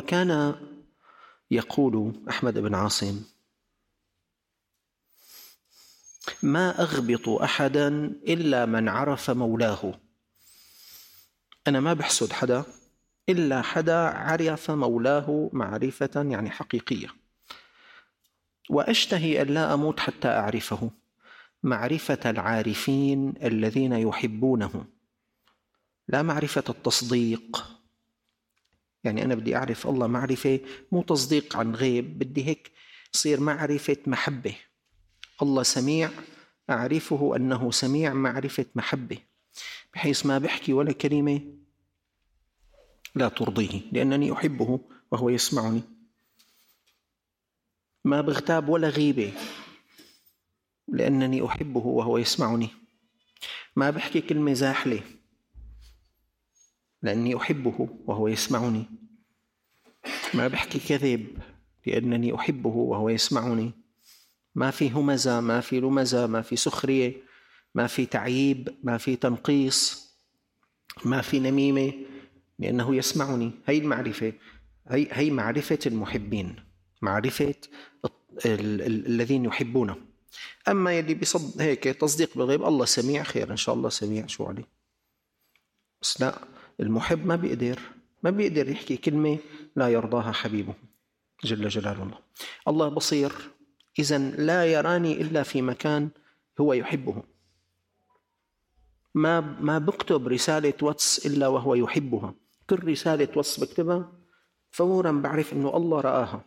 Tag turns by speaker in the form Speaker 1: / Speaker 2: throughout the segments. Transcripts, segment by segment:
Speaker 1: وكان يقول أحمد بن عاصم: ما أغبط أحدا إلا من عرف مولاه. أنا ما بحسد حدا إلا حدا عرف مولاه معرفة يعني حقيقية، وأشتهي أن لا أموت حتى أعرفه معرفة العارفين الذين يحبونه، لا معرفة التصديق. يعني أنا بدي أعرف الله معرفة مو تصديق عن غيب، بدي هيك يصير معرفة محبة. الله سميع، أعرفه أنه سميع معرفة محبة، بحيث ما بحكي ولا كلمة لا ترضيه لأنني أحبه وهو يسمعني. ما بغتاب ولا غيبة لأنني أحبه وهو يسمعني. ما بحكي كلمة زاحلة لأني أحبه وهو يسمعني. ما بحكي كذب لأنني أحبه وهو يسمعني. ما في همزة، ما في لمزة، ما في سخرية، ما في تعييب، ما في تنقيص، ما في نميمة، لأنه يسمعني. هي المعرفة، هي معرفة المحبين، معرفة الذين يحبونه. أما يلي بيصد هيك تصديق بالغيب، الله سميع، خير إن شاء الله سميع، شو عليه. بس لا، المحب ما بيقدر يحكي كلمة لا يرضاها حبيبه جل جلال الله. الله بصير، إذن لا يراني إلا في مكان هو يحبه. ما بكتب رسالة واتس إلا وهو يحبها. كل رسالة واتس بكتبها فورا بعرف إنه الله رآها.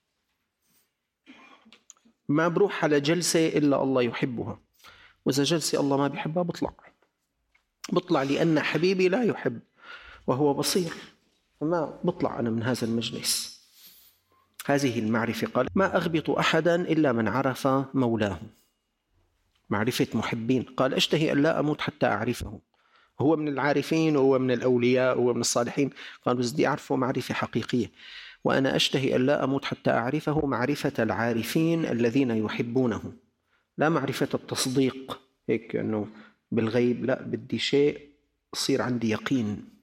Speaker 1: ما بروح على جلسة إلا الله يحبها، وإذا جلسة الله ما بيحبها بطلع لأن حبيبي لا يحب وهو بصير، فما بطلع أنا من هذا المجلس. هذه المعرفة. قال: ما أغبط أحدا إلا من عرف مولاه، معرفة محبين. قال: أشتهي أن لا أموت حتى أعرفه. هو من العارفين وهو من الأولياء وهو من الصالحين. قال: بس بدي أعرفه معرفة حقيقية. وأنا أشتهي أن لا أموت حتى أعرفه معرفة العارفين الذين يحبونه، لا معرفة التصديق هيك أنه بالغيب، لا، بدي شيء يصير عندي يقين.